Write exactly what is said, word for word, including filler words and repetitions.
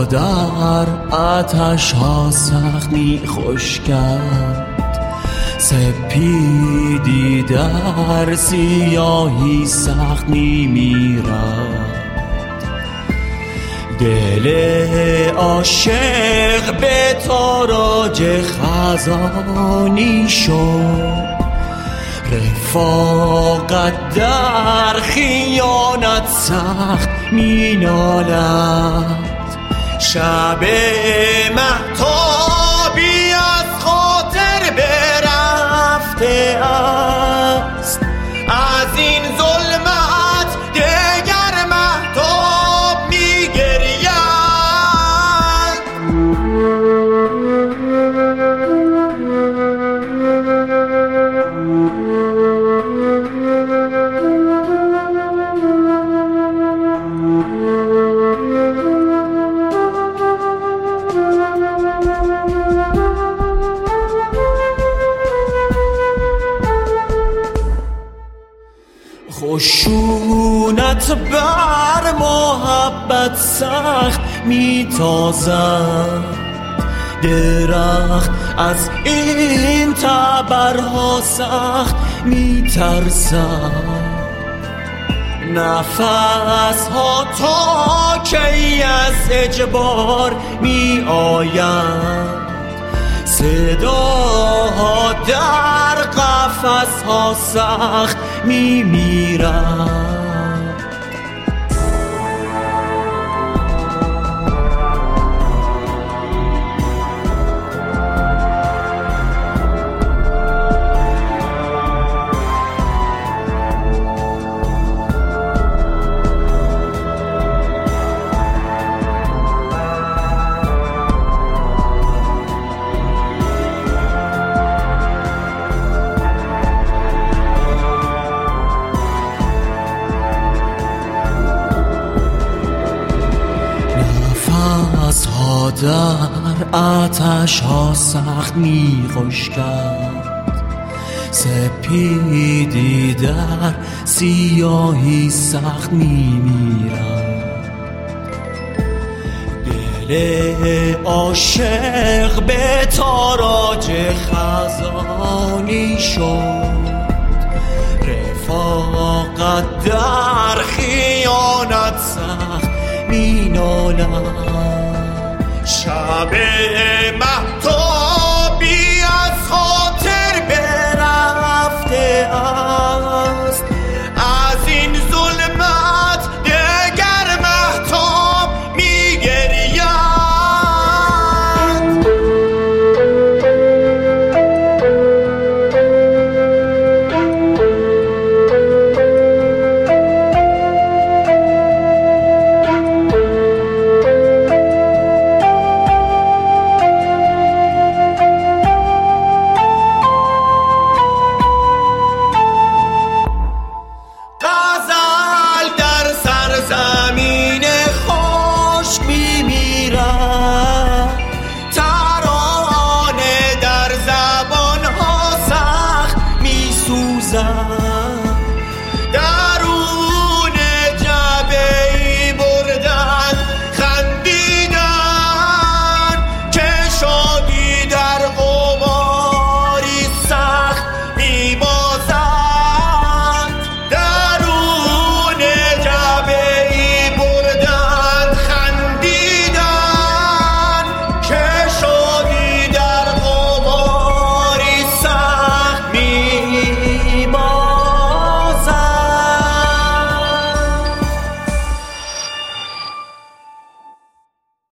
در آتش ها سخت می خوش کرد، سپیدی در سیاهی سخت می میرد. دل عاشق به تاراج خزانی شد، رفاقت در خیانت سخت می نالد. شب مهتابی از خاطر برفته است، از این ظلمت دگر مهتاب می گرید. خشونت بر محبت سخت می تازد، درخت از این تبرها سخت می ترسد. نفس ها تا کی از اجبار می آید، صداها در قفس ها سخت می میرد. ها در آتش ها سخت می خوش کرد، سپیدی در سیاهی سخت می میرد. دل عاشق به تاراج خزانی شد، رفاقت در خیانت سخت می نالد. شب مه